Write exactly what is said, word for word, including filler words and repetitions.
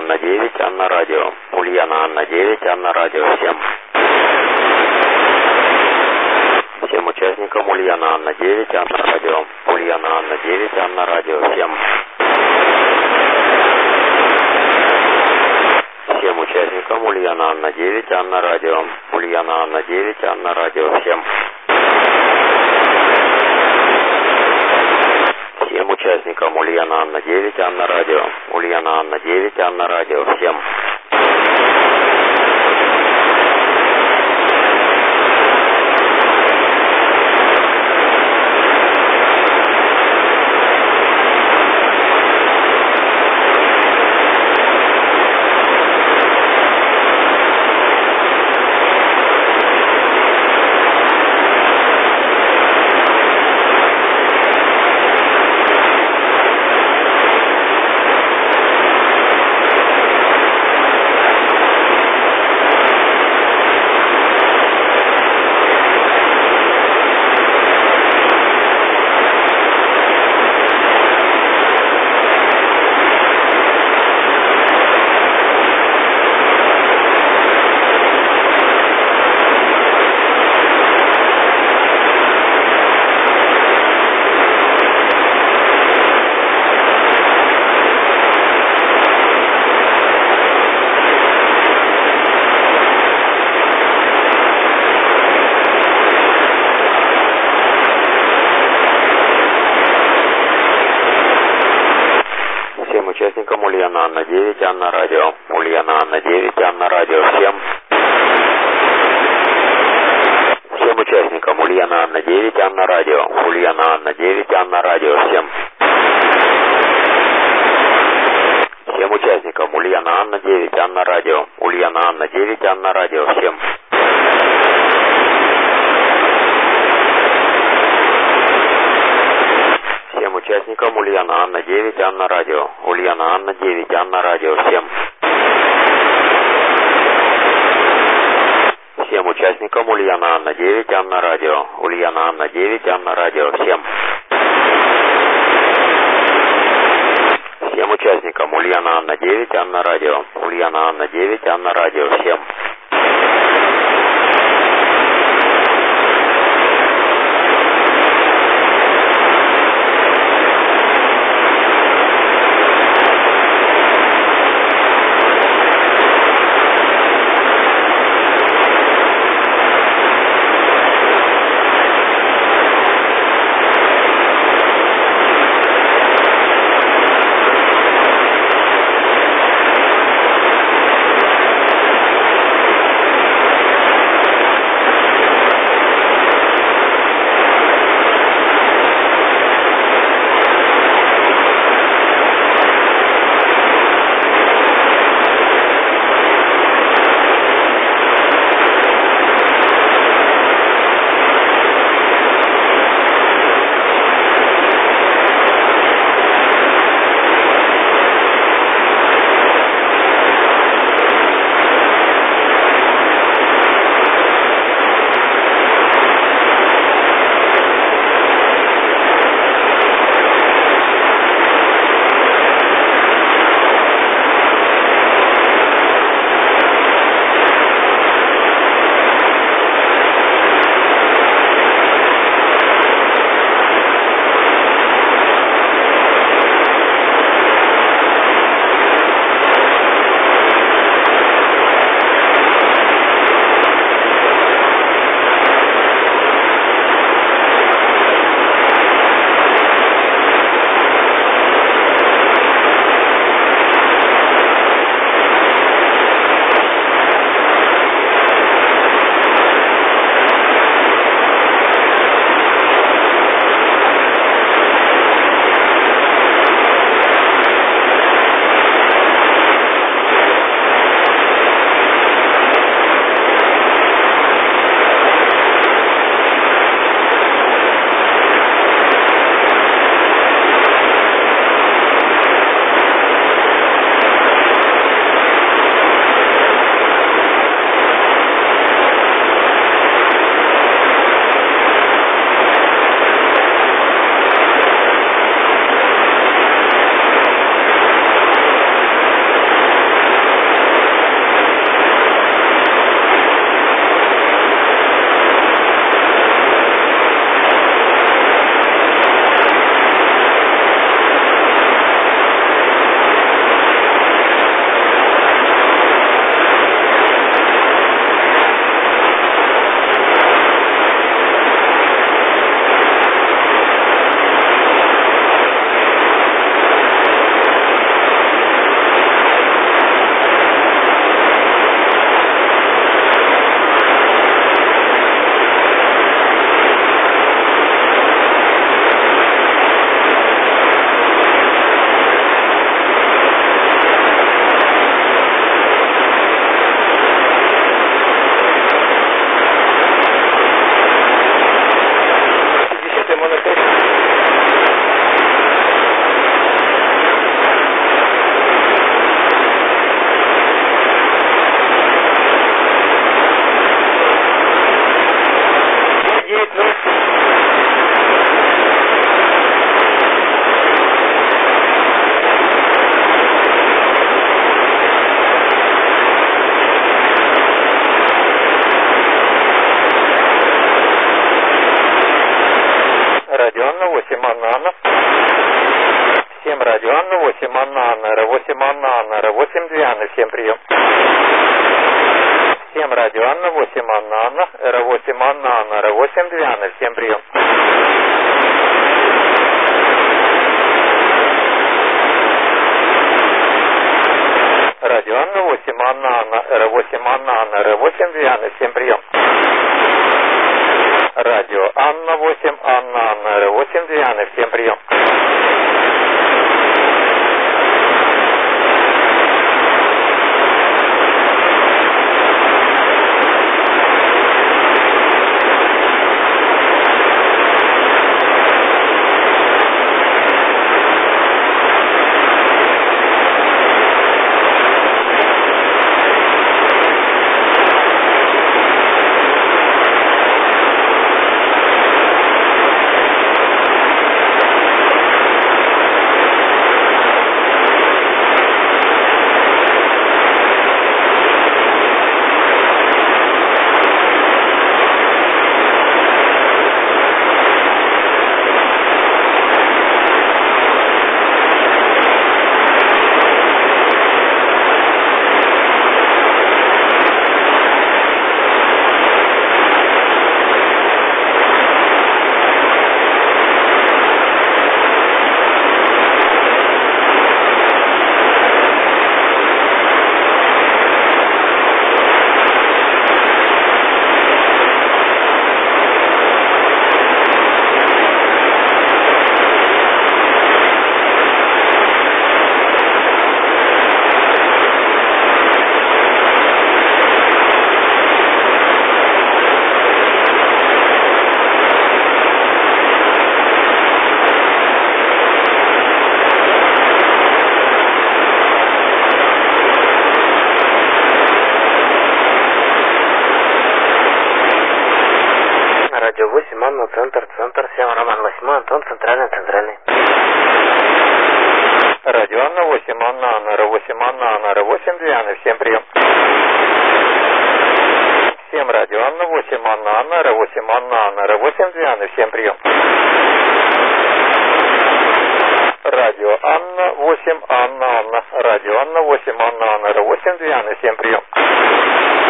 Анна девять, Анна радио. Ульяна Анна девять, Анна радио. Всем. Всем участникам Ульяна Анна девять, Анна радио. Ульяна Анна девять, Анна радио. Всем. Всем участникам Ульяна Анна девять, Анна радио. Ульяна Анна девять, Анна радио. Всем. Всем участникам Ульяна Анна девять, Анна радио. Ульяна Анна девять, Анна радио. Всем. Участникам Ульяна Анна девять, Анна радио. Ульяна Анна девять, Анна радио. Всем. Всем участникам Ульяна Анна девять, Анна радио. Ульяна Анна девять, Анна радио. Всем. Всем участникам Ульяна Анна девять, Анна радио. Ульяна Анна девять, Анна радио. Всем. Всем участникам Ульяна Анна девять, Анна радио. Ульяна Анна девять, Анна радио. Всем. Всем участникам Ульяна Анна девять, Анна радио. Ульяна Анна девять, Анна радио. Всем. Всем участникам Ульяна Анна девять, Анна радио. Ульяна Анна девять, Анна радио. Всем. восемь Анна Анна. семь радио Анна, восемь Анна Анна, Р восемь Анна Анна, Р восемь две Анны, всем прием. семь радио Анна, восемь Анна Анна, Р восемь Анна Анна, Р восемь две Анны, всем прием. Радио Анна, восемь Анна Анна, Р восемь Анна Анна, Р восемь две Анны, всем прием. Радио Анна, восемь Анна Анна, Р восемь две Анны, всем прием. Радио восемь Анна, центр, центр, семь Роман восемь Антон, центральный, центральный. Радио Анна, восемь Анна Анна, Р восемь Анна Анна, Р восемь две Анны, всем прием. семь радио Анна, восемь Анна Анна, Р восемь Анна Анна, Р восемь две Анны, всем прием. Радио Анна, восемь Анна Анна, Радио Анна, восемь Анна Анна, Р восемь две Анны, всем прием.